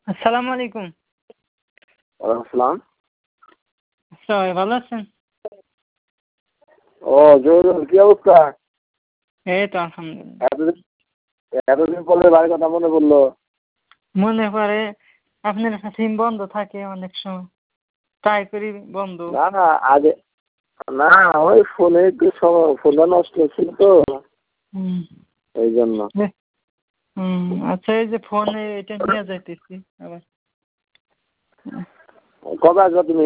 আসসালামু আলাইকুম। ওয়ালাইকুম আসসালাম। সবাই ভালো আছেন? ও জহুরুল, কি অবস্থা? এই তো আলহামদুলিল্লাহ। এতদিন এতদিন পরে বাড়ির কথা মনে পড়লো। মনে পড়ে, আপনার সিম বন্ধ থাকে অনেক সময়, ট্রাই করি বন্ধ। না না আগে না, ওই ফোনে একটু ফোনটা নষ্ট হচ্ছিল তো, হুম। এই জন্য। আচ্ছা, এই যে ফোনে এটা নিয়ে যাইতেছি আবার। কবে আসবা তুমি?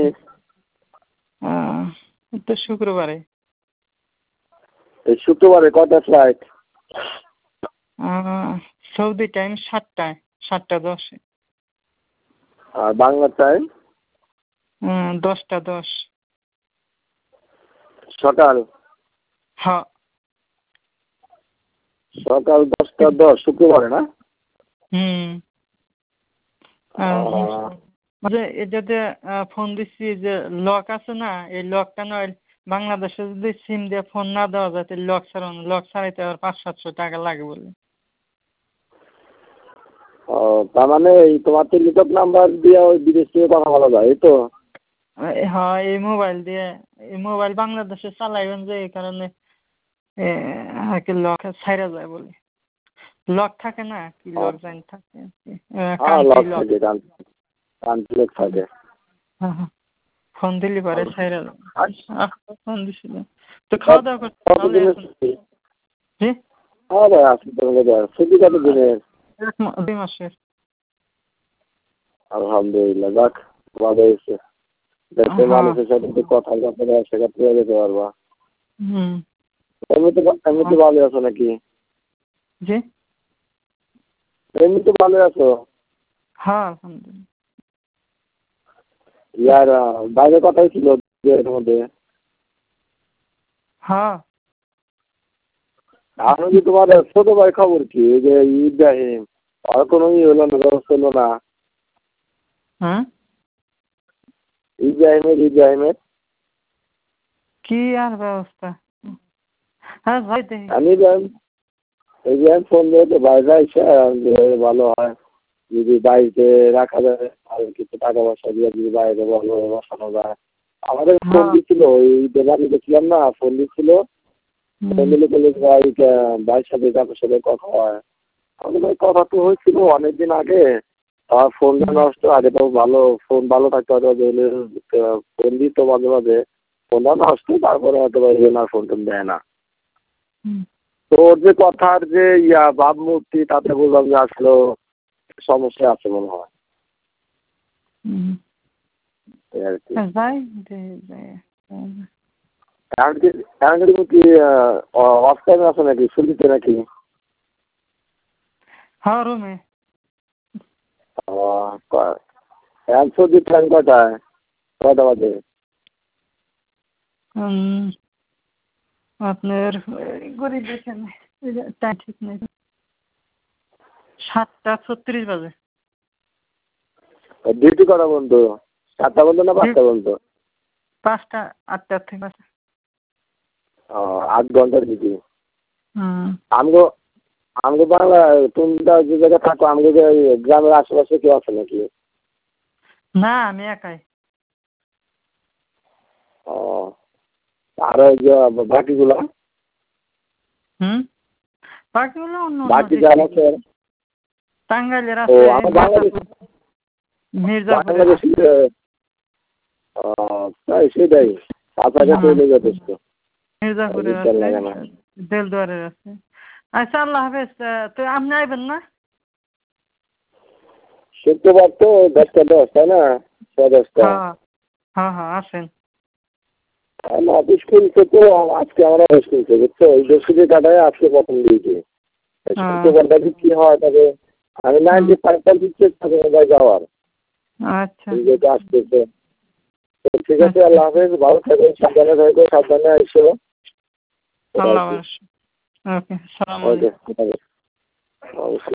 এই তো শুক্রবারে। এই শুক্রবারে কয়টা ফ্লাইট? সৌদি টাইম 7টায়, 7টা 10-এ। আর বাংলা টাইম? 10টা 10। সকাল হ্যাঁ। সকাল 10টা 10 শুক্রবারে না? এটাতে ফোন দিচ্ছি যে লক আছে না, এই লকটা নয়, বাংলাদেশে যদি সিম দিয়ে ফোন না দেওয়া যায় তাহলে লক ছাড়াইতে আবার 500-700 টাকা লাগে বলে। ও, তার মানে এই তোমার টেলিটক নাম্বার দিয়ে ওই বিদেশ থেকে কথা বলা যায়, এই তো? হ্যাঁ, এই মোবাইল বাংলাদেশে চালাইবেন যে এই কারণে আর কি লক ছাইরা যায় বলে। লক থাকে না, কি লক জানি থাকে লক কান্ট্রি লক। থাকে, কান্ট্রি লক থাকে। হ্যাঁ, ফোন দিলি পরে ছাইরা যায়। আচ্ছা, ফোন দিছিল তো, খাওয়া দাওয়া করতে ভালো এখন? জি, হ্যাঁ ভাই, আসি তোমাকে। ছুটি কত দিনের? 2 মাসের। আলহামদুলিল্লাহ, যাক, ভালো হয়েছে। দেশের মানুষের সাথে একটু কথা সেক্ষেত্রে যেতে পারবা। এমনিতে ভালো আছো নাকি? জি, এমনিতে ভালো আছো? হ্যাঁ আলহামদুলিল্লাহ। ইয়ার বাইরে কথাই ছিল এর মধ্যে। হ্যাঁ। আমি কি তোমার ছোট ভাই খবর কি, এই যে ইব্রাহিম, আর কোনো হলো না, ব্যবস্থা হলো না? হ্যাঁ, ইব্রাহিমের কি আর ব্যবস্থা? হ্যাঁ ভাই, দেখি। আমি ইব্রাহিম ফোন দিয়ে তো বাইরে আইসা যে ভালো হয় যদি বাড়িতে রাখা যায়, আর কিছু টাকা পয়সা দিয়ে যদি বাইরে ভালো বসানো যায়। আমাদের ফোন দিচ্ছিল, ওই বাড়ি গেছিলাম না, ফোন দিচ্ছিল। ফোন দিলে বলে ভাইয়ের সাথে তাদের সাথে কথা হয়। আমাদের ভাই কথা তো হয়েছিল অনেকদিন আগে। আমার ফোনটা নষ্ট, আগে তো ভালো ফোন ভালো থাকতে হয়তো ফোন দিত মাঝে মাঝে, ফোনটা নষ্ট, তারপরে হয়তো আর ফোন টোন দেয় না। তো ওর যে কথার যে ভাবমূর্তি, তাতে বললাম যে আসলে সমস্যা আছে মনে হয়। এই আর কি। এখন তুমি কি অফ টাইমে আছো নাকি, ছুটিতে নাকি? হ্যাঁ, রুমে। এখন ছুটির টাইম কয়টায়, কয়টা বাজে? আপনার গরিব দেখেন, টাইম ঠিক নেই। 7টা 36 বাজে। ডিউটি করা বন্ধু 7টা পর্যন্ত না 5টা পর্যন্ত? 5টা, 8টা থেকে 5টা। 8 ঘন্টার ডিউটি। হুম। আমগো বাংলা, তুমি যে জায়গায় থাকো, আমগো যে গ্রামের আশেপাশে কেউ আছে নাকি? না, আমি একাই। ও, আর ওই যে বাকিগুলো? বাকিগুলো অন্য বাকি যারা আছে? টাঙ্গাইলের ও, আছে, আমার বাংলাদেশ, মির্জাপুরের আছে। তাই সেটাই, কাছাকাছি হলে যথেষ্ট। মির্জাপুরের আছে, দেলদুয়ারের আছে। আচ্ছা, আল্লাহ হাফেজ। তো আপনি আইবেন না? শুক্রবার তো 10টা 10, তাই না? 10টা। হ্যাঁ হ্যাঁ, আসেন। অফিস খুলছে তো, আজকে আমরা অফিস খুলছে, বুঝছো? ওই বৃহস্পতি কাটায় আজকে প্রথম দিয়েছি। শুক্রবারটা কি হয়, তবে আমি 95% চেষ্টা করবো ভাই যাওয়ার। আচ্ছা, আসতেছে। ঠিক আছে, আল্লাহ হাফেজ, ভালো থাকো, সাবধানে থাকো, সাবধানে আইসো। আল্লাহ হাফেজ। ওকে, সালাম আলাইকুম। ওকে, অবশ্যই।